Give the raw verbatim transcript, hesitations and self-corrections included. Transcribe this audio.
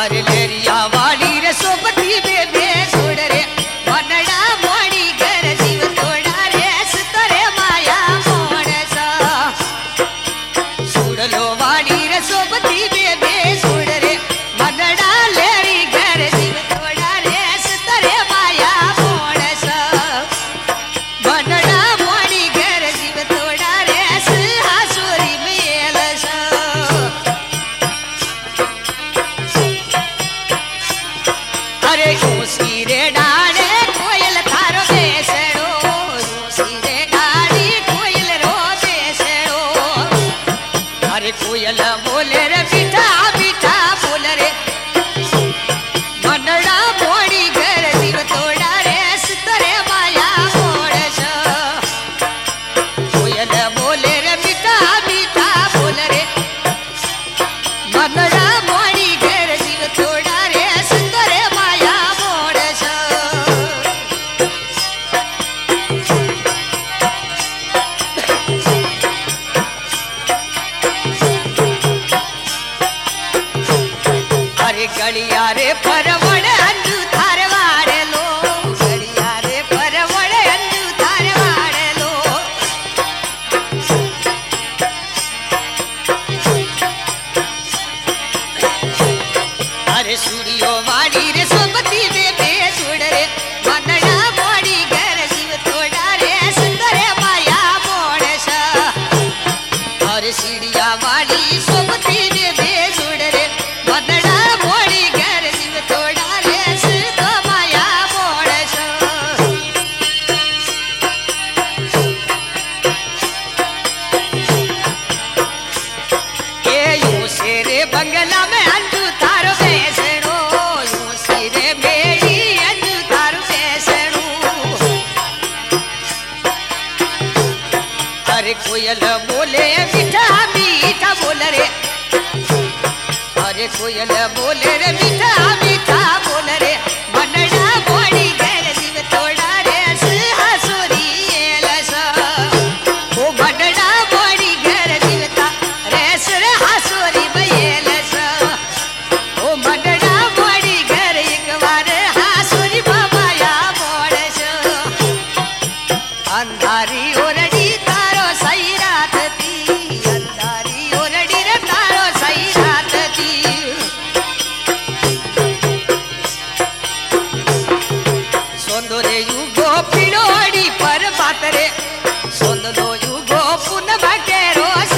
अरे लेरिया वाली रे सोबती बेबे छोड़ रे मनड़ा मोड़ी घर जीव तोड़ा रे सुतरे माया मोड़सा सुड़लो वाली रे सोबती बेबे छोड़ रे मनड़ा लेरी घर जीव तोड़ा रे सुतरे माया मोड़सा मनड़ा मोड़ी घर जीव तोड़ा रे हासुरी मेलसा अरे ऊसी रे डाले कोयल थारो बेसड़ो ऊसी रे डाली कोयल रो बेसड़ो अरे कोयल बोले रे बिठा बिठा बोल रे मनड़ा मोड़ी घर जीव तोड़ा रे सुतरे माया मोड़स कोयल बोले रे बिठा बिठा बोल रे मनड़ा मोड़ी घर जीव तोड़ा रे सुतरे माया मोड़स अरे गड़िया रे परवड़ अंजू थार वाड़े लो गड़िया रे परवड़ अंजू थार वाड़े लो अरे सूड़ियो वाड़ी रे सोबती बेबे छोड़ रे मनड़ा मोड़ी घर जीव तोड़ा रे सुंदरे माया मोड़सा अरे सीढ़िया वाली सोबती बेबे छोड़ रे मनड़ा मोड़ी घर जीव तोड़ा रे सुतो माया मोड़सा ए यूं से रे बंगला में अंजू थारो बेसड़ो यूं से रे मेरी अंजू थारो बेसड़ो अरे कोयल बोले मीठा मीठा बोल रे अरे कोयल बोले रे मीठा मीठा बोल रे मनड़ा मोड़ी घर जीव तोड़ा रे हासुरी एलसा ओ मनड़ा मोड़ी घर जीवता रेस रे हासुरी बयलसा ओ मनड़ा मोड़ी घर एक बार हासुरी बाबाया मोड़स अंधारी ओरड़ी तारो सही रात थी अंधारी ओरड़ी रे तारो सही रात थी सोंदोरे युगो पिड़ोड़ी पर बात रे सोंदो युगो पुन भके रोस